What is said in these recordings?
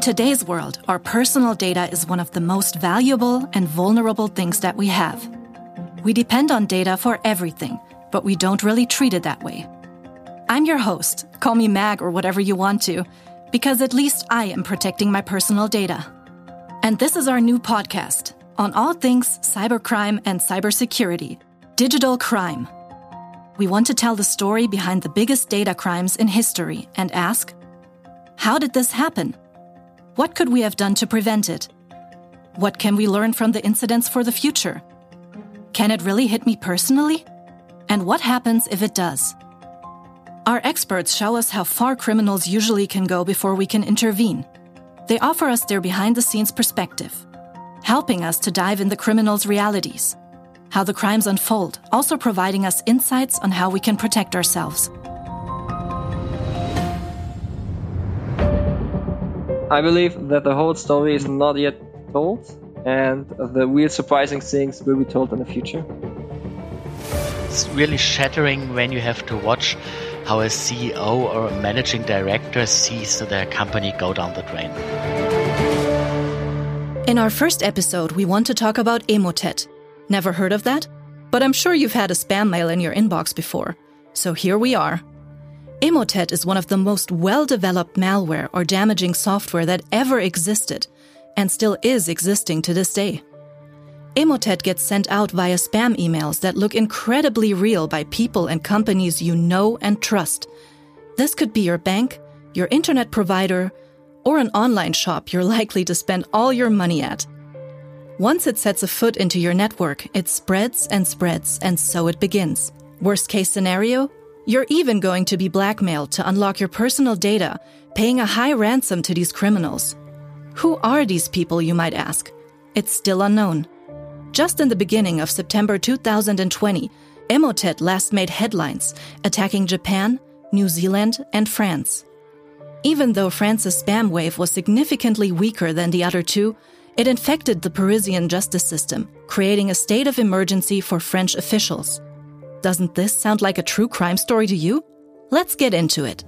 today's world, our personal data is one of the most valuable and vulnerable things that we have. We depend on data for everything, but we don't really treat it that way. I'm your host, call me Mag or whatever you want to, because at least I am protecting my personal data. And this is our new podcast on all things cybercrime and cybersecurity, Digital Crime. We want to tell the story behind the biggest data crimes in history and ask, how did this happen? What could we have done to prevent it? What can we learn from the incidents for the future? Can it really hit me personally? And what happens if it does? Our experts show us how far criminals usually can go before we can intervene. They offer us their behind-the-scenes perspective, helping us to dive in the criminals' realities, how the crimes unfold, also providing us insights on how we can protect ourselves. I believe that the whole story is not yet told, and the real surprising things will be told in the future. It's really shattering when you have to watch how a CEO or a managing director sees their company go down the drain. In our first episode, we want to talk about Emotet. Never heard of that? But I'm sure you've had a spam mail in your inbox before. So here we are. Emotet is one of the most well-developed malware or damaging software that ever existed, and still is existing to this day. Emotet gets sent out via spam emails that look incredibly real by people and companies you know and trust. This could be your bank, your internet provider, or an online shop you're likely to spend all your money at. Once it sets a foot into your network, it spreads, and so it begins. Worst case scenario? You're even going to be blackmailed to unlock your personal data, paying a high ransom to these criminals. Who are these people, you might ask? It's still unknown. Just in the beginning of September 2020, Emotet last made headlines, attacking Japan, New Zealand, and France. Even though France's spam wave was significantly weaker than the other two, it infected the Parisian justice system, creating a state of emergency for French officials. Doesn't this sound like a true crime story to you? Let's get into it.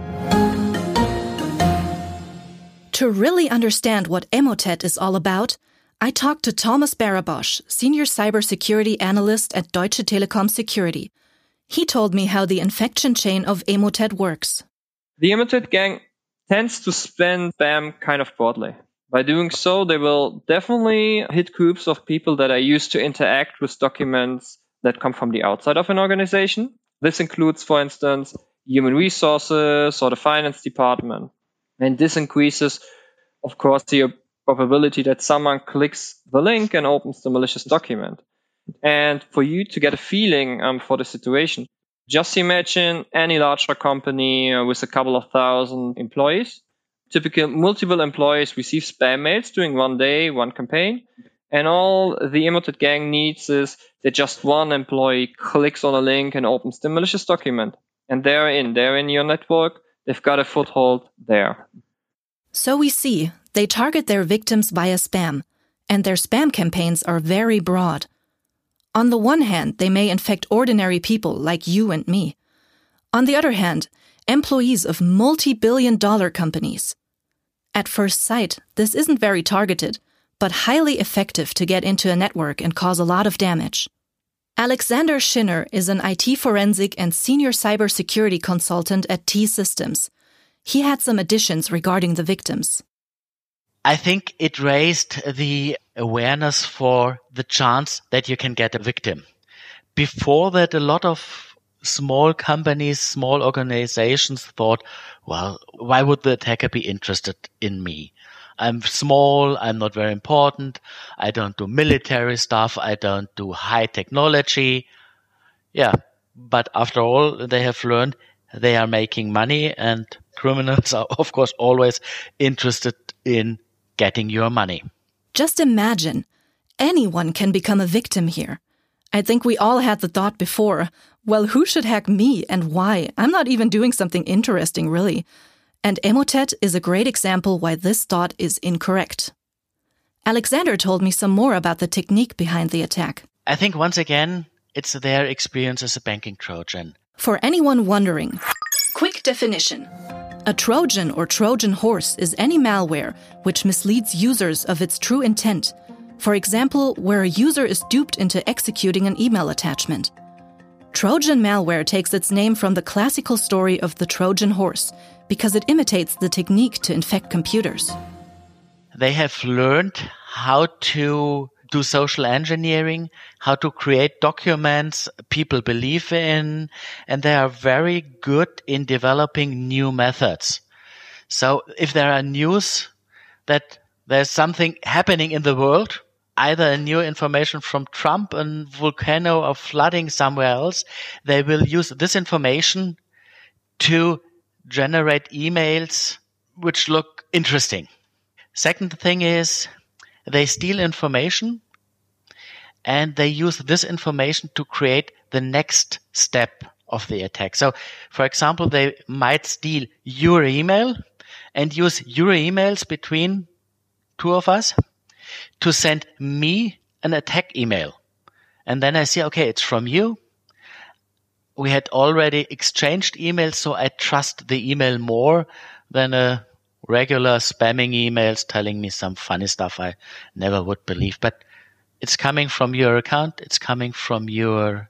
To really understand what Emotet is all about, I talked to Thomas Barabosch, Senior Cybersecurity Analyst at Deutsche Telekom Security. He told me how the infection chain of Emotet works. The Emotet gang tends to spam kind of broadly. By doing so, they will definitely hit groups of people that are used to interact with documents that come from the outside of an organization. This includes, for instance, human resources or the finance department. And this increases, of course, the probability that someone clicks the link and opens the malicious document. And for you to get a feeling for the situation, just imagine any larger company with a couple of thousand employees. Typical multiple employees receive spam mails during one day, one campaign. And all the Emotet gang needs is that just one employee clicks on a link and opens the malicious document. And they're in your network. They've got a foothold there. So we see, they target their victims via spam, and their spam campaigns are very broad. On the one hand, they may infect ordinary people like you and me. On the other hand, employees of multi-billion-dollar companies. At first sight, this isn't very targeted, but highly effective to get into a network and cause a lot of damage. Alexander Schinner is an IT forensic and senior cybersecurity consultant at T-Systems. He had some additions regarding the victims. I think it raised the awareness for the chance that you can get a victim. Before that, a lot of small companies, small organizations thought, well, why would the attacker be interested in me? I'm small, I'm not very important, I don't do military stuff, I don't do high technology. Yeah, but after all, they have learned they are making money, and criminals are, of course, always interested in getting your money. Just imagine, anyone can become a victim here. I think we all had the thought before, well, who should hack me and why? I'm not even doing something interesting, really. And Emotet is a great example why this thought is incorrect. Alexander told me some more about the technique behind the attack. I think once again, it's their experience as a banking Trojan. For anyone wondering, quick definition. A Trojan or Trojan horse is any malware which misleads users of its true intent. For example, where a user is duped into executing an email attachment. Trojan malware takes its name from the classical story of the Trojan horse because it imitates the technique to infect computers. They have learned how to do social engineering, how to create documents people believe in, and they are very good in developing new methods. So if there are news that there's something happening in the world, either new information from Trump, a volcano or flooding somewhere else, they will use this information to generate emails which look interesting. Second thing is they steal information and they use this information to create the next step of the attack. So, for example, they might steal your email and use your emails between two of us to send me an attack email. And then I see, okay, it's from you. We had already exchanged emails, so I trust the email more than a regular spamming emails telling me some funny stuff I never would believe. But it's coming from your account. It's coming from you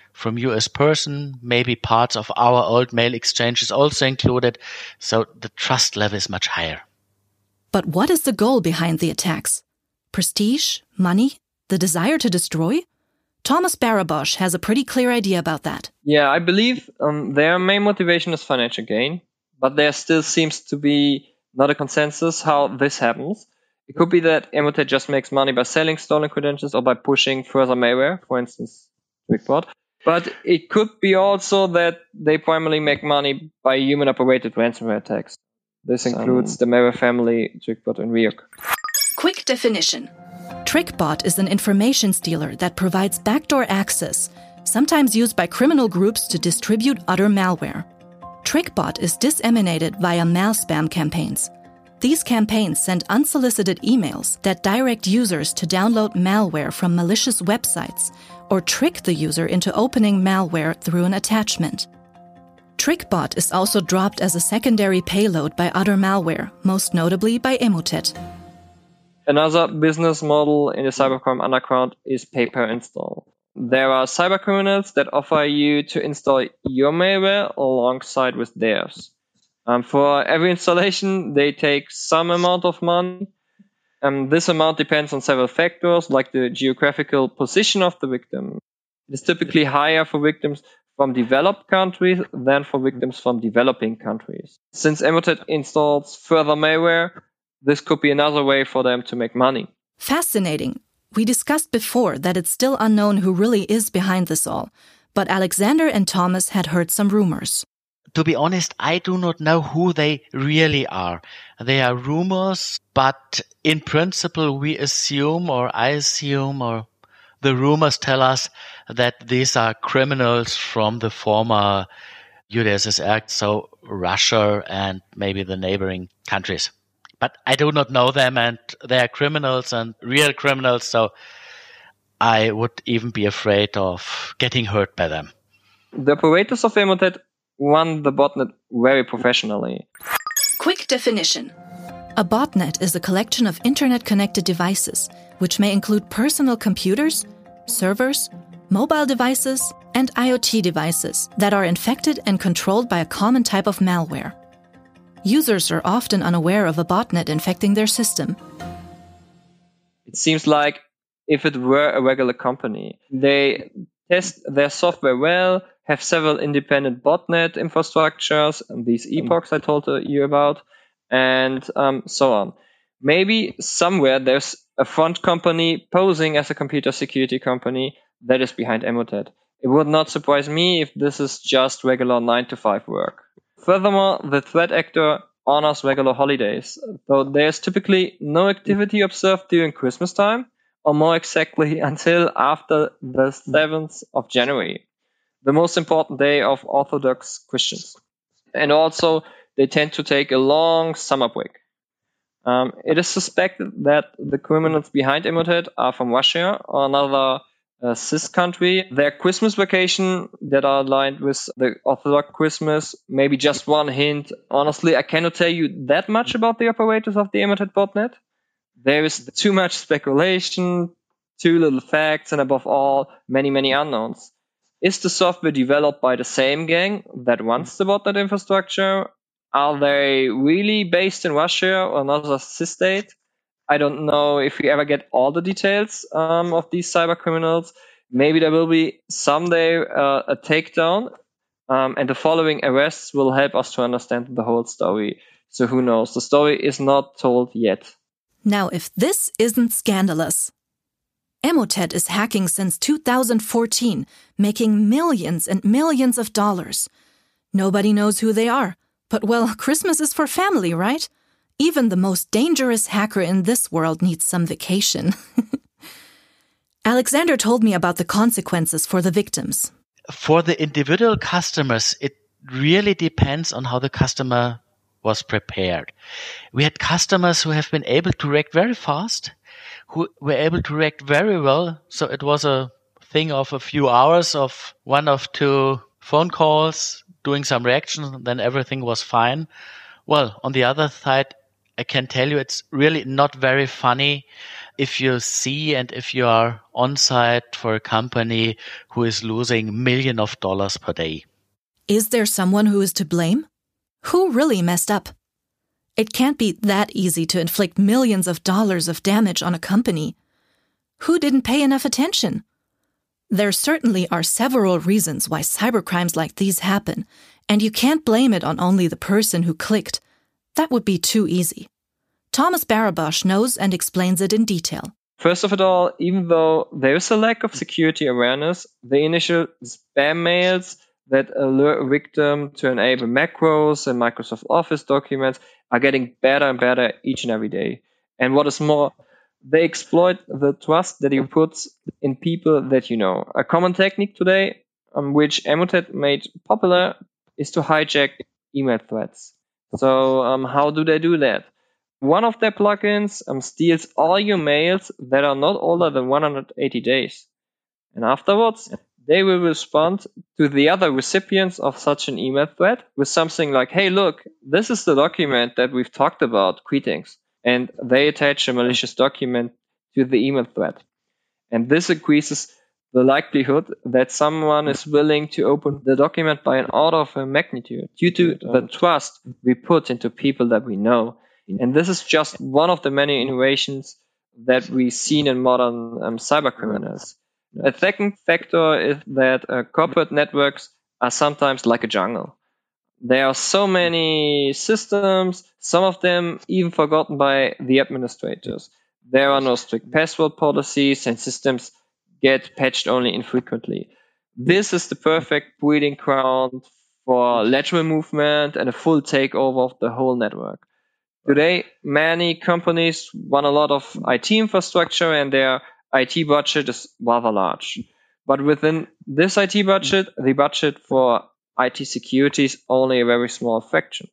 as person. Maybe parts of our old mail exchange is also included. So the trust level is much higher. But what is the goal behind the attacks? Prestige? Money? The desire to destroy? Thomas Barabosch has a pretty clear idea about that. Yeah, I believe their main motivation is financial gain, but there still seems to be not a consensus how this happens. It could be that Emotet just makes money by selling stolen credentials or by pushing further malware, for instance, TrickBot. But it could be also that they primarily make money by human-operated ransomware attacks. This includes the malware family, TrickBot and Ryuk. Quick definition. TrickBot is an information stealer that provides backdoor access, sometimes used by criminal groups to distribute other malware. TrickBot is disseminated via malspam campaigns. These campaigns send unsolicited emails that direct users to download malware from malicious websites or trick the user into opening malware through an attachment. TrickBot is also dropped as a secondary payload by other malware, most notably by Emotet. Another business model in the cybercrime underground is pay-per-install. There are cybercriminals that offer you to install your malware alongside with theirs. For every installation, they take some amount of money. This amount depends on several factors, like the geographical position of the victim. It is typically higher for victims from developed countries than for victims from developing countries. Since Emotet installs further malware, this could be another way for them to make money. Fascinating. We discussed before that it's still unknown who really is behind this all, but Alexander and Thomas had heard some rumors. To be honest, I do not know who they really are. They are rumors, but in principle we assume, or I assume, or the rumors tell us that these are criminals from the former UdSSR, so Russia and maybe the neighboring countries. But I do not know them, and they are criminals and real criminals, so I would even be afraid of getting hurt by them. The operators of Emotet run the botnet very professionally. Quick definition. A botnet is a collection of internet-connected devices, which may include personal computers, servers, mobile devices, and IoT devices that are infected and controlled by a common type of malware. Users are often unaware of a botnet infecting their system. It seems like if it were a regular company, they test their software well, have several independent botnet infrastructures, and these epochs I told you about, and so on. Maybe somewhere there's a front company posing as a computer security company that is behind Emotet. It would not surprise me if this is just regular 9-to-5 work. Furthermore, the threat actor honors regular holidays, though there's typically no activity observed during Christmas time, or more exactly until after the 7th of January, the most important day of Orthodox Christians. And also, they tend to take a long summer break. It is suspected that the criminals behind Emotet are from Russia or another CIS country. Their Christmas vacation that are aligned with the Orthodox Christmas. Maybe just one hint. Honestly, I cannot tell you that much about the operators of the Emotet botnet. There is too much speculation, too little facts, and above all, many, many unknowns. Is the software developed by the same gang that runs the botnet infrastructure? Are they really based in Russia or another CIS state? I don't know if we ever get all the details of these cyber criminals. Maybe there will be someday a takedown, and the following arrests will help us to understand the whole story. So who knows? The story is not told yet. Now, if this isn't scandalous. Emotet is hacking since 2014, making millions and millions of dollars. Nobody knows who they are, but well, Christmas is for family, right? Even the most dangerous hacker in this world needs some vacation. Alexander told me about the consequences for the victims. For the individual customers, it really depends on how the customer was prepared. We had customers who have been able to react very fast, who were able to react very well. So it was a thing of a few hours of 1 or 2 phone calls, doing some reaction, then everything was fine. Well, on the other side, I can tell you it's really not very funny if you see and if you are on site for a company who is losing millions of dollars per day. Is there someone who is to blame? Who really messed up? It can't be that easy to inflict millions of dollars of damage on a company. Who didn't pay enough attention? There certainly are several reasons why cybercrimes like these happen, and you can't blame it on only the person who clicked. That would be too easy. Thomas Barabosh knows and explains it in detail. First of all, even though there is a lack of security awareness, the initial spam mails that alert a victim to enable macros and Microsoft Office documents are getting better and better each and every day. And what is more, they exploit the trust that you put in people that you know. A common technique today, which Emotet made popular, is to hijack email threads. So how do they do that? One of their plugins steals all your mails that are not older than 180 days. And afterwards, they will respond to the other recipients of such an email thread with something like, hey, look, this is the document that we've talked about, greetings. And they attach a malicious document to the email thread. And this increases the likelihood that someone is willing to open the document by an order of magnitude due to the trust we put into people that we know. And this is just one of the many innovations that we've seen in modern cyber criminals. A second factor is that corporate networks are sometimes like a jungle. There are so many systems, some of them even forgotten by the administrators. There are no strict password policies, and systems get patched only infrequently. This is the perfect breeding ground for lateral movement and a full takeover of the whole network. Today, many companies run a lot of IT infrastructure and their IT budget is rather large. But within this IT budget, the budget for IT security is only a very small fraction.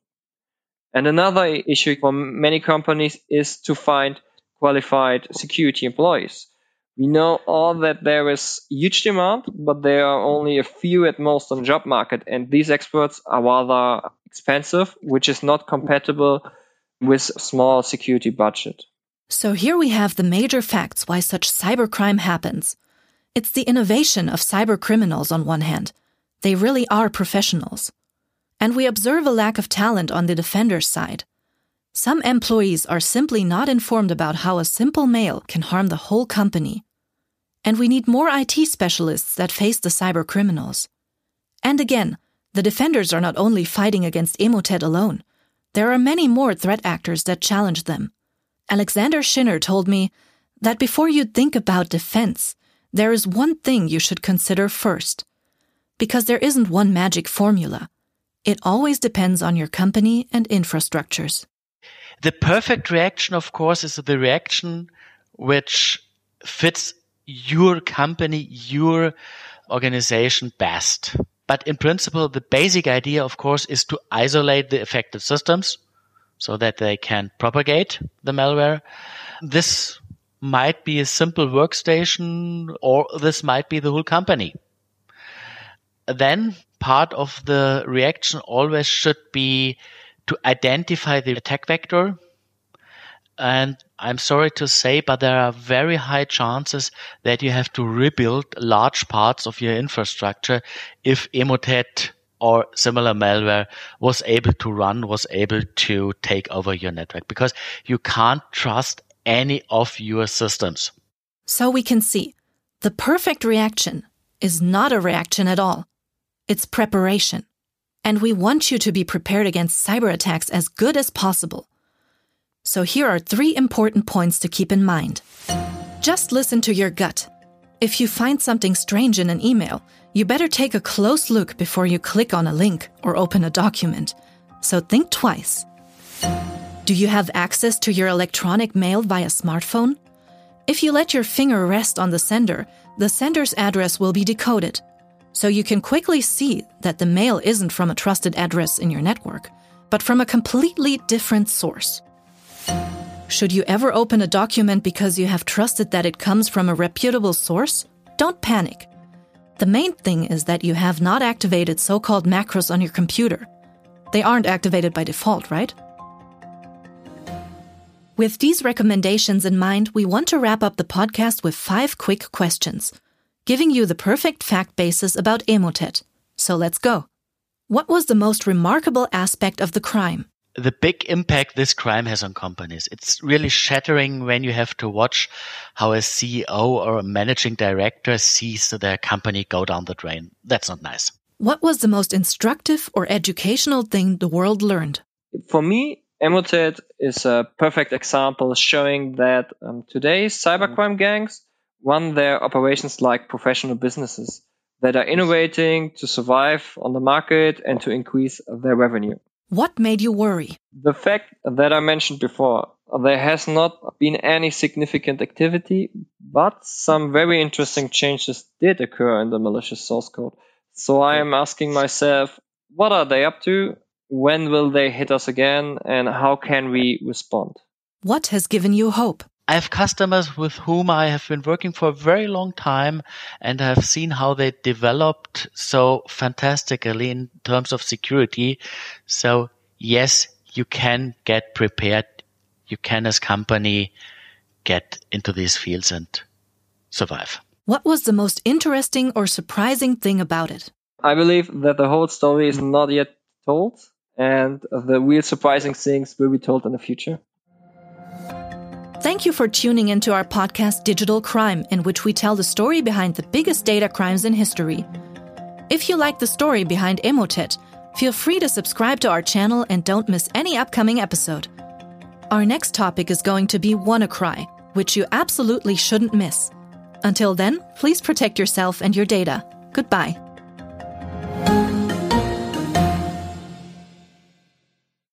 And another issue for many companies is to find qualified security employees. We know all that there is huge demand, but there are only a few at most on the job market, and these experts are rather expensive, which is not compatible with small security budget. So here we have the major facts why such cybercrime happens. It's the innovation of cyber criminals on one hand. They really are professionals. And we observe a lack of talent on the defender's side. Some employees are simply not informed about how a simple mail can harm the whole company. And we need more IT specialists that face the cyber criminals. And again, the defenders are not only fighting against Emotet alone. There are many more threat actors that challenge them. Alexander Schinner told me that before you think about defense, there is one thing you should consider first. Because there isn't one magic formula. It always depends on your company and infrastructures. The perfect reaction, of course, is the reaction which fits your company, your organization best. But in principle, the basic idea, of course, is to isolate the affected systems so that they can propagate the malware. This might be a simple workstation, or this might be the whole company. Then part of the reaction always should be to identify the attack vector. And I'm sorry to say, but there are very high chances that you have to rebuild large parts of your infrastructure if Emotet or similar malware was able to take over your network, because you can't trust any of your systems. So we can see, the perfect reaction is not a reaction at all. It's preparation. And we want you to be prepared against cyber attacks as good as possible. So here are 3 important points to keep in mind. Just listen to your gut. If you find something strange in an email, you better take a close look before you click on a link or open a document. So think twice. Do you have access to your electronic mail via smartphone? If you let your finger rest on the sender's address will be decoded. So you can quickly see that the mail isn't from a trusted address in your network, but from a completely different source. Should you ever open a document because you have trusted that it comes from a reputable source? Don't panic. The main thing is that you have not activated so-called macros on your computer. They aren't activated by default, right? With these recommendations in mind, we want to wrap up the podcast with 5 quick questions, giving you the perfect fact basis about Emotet. So let's go. What was the most remarkable aspect of the crime? The big impact this crime has on companies. It's really shattering when you have to watch how a CEO or a managing director sees their company go down the drain. That's not nice. What was the most instructive or educational thing the world learned? For me, Emotet is a perfect example showing that today's cybercrime gangs run their operations like professional businesses that are innovating to survive on the market and to increase their revenue. What made you worry? The fact that I mentioned before, there has not been any significant activity, but some very interesting changes did occur in the malicious source code. So I am asking myself, what are they up to? When will they hit us again? And how can we respond? What has given you hope? I have customers with whom I have been working for a very long time, and I have seen how they developed so fantastically in terms of security. So yes, you can get prepared. You can, as company, get into these fields and survive. What was the most interesting or surprising thing about it? I believe that the whole story is not yet told, and the real surprising things will be told in the future. Thank you for tuning into our podcast Digital Crime, in which we tell the story behind the biggest data crimes in history. If you like the story behind Emotet, feel free to subscribe to our channel and don't miss any upcoming episode. Our next topic is going to be WannaCry, which you absolutely shouldn't miss. Until then, please protect yourself and your data. Goodbye.